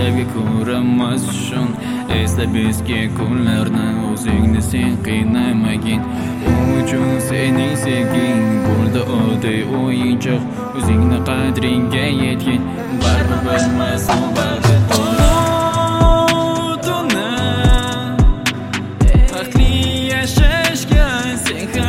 sevgi ko'ramiz shun eslab eski kunlarni o'zingni sen qiynamagin u uchun sening sevging bo'ldi oddiy o'yinchoq o'zingni qadringga yetgin baribir bilmas u baxt baxtli yashashga sen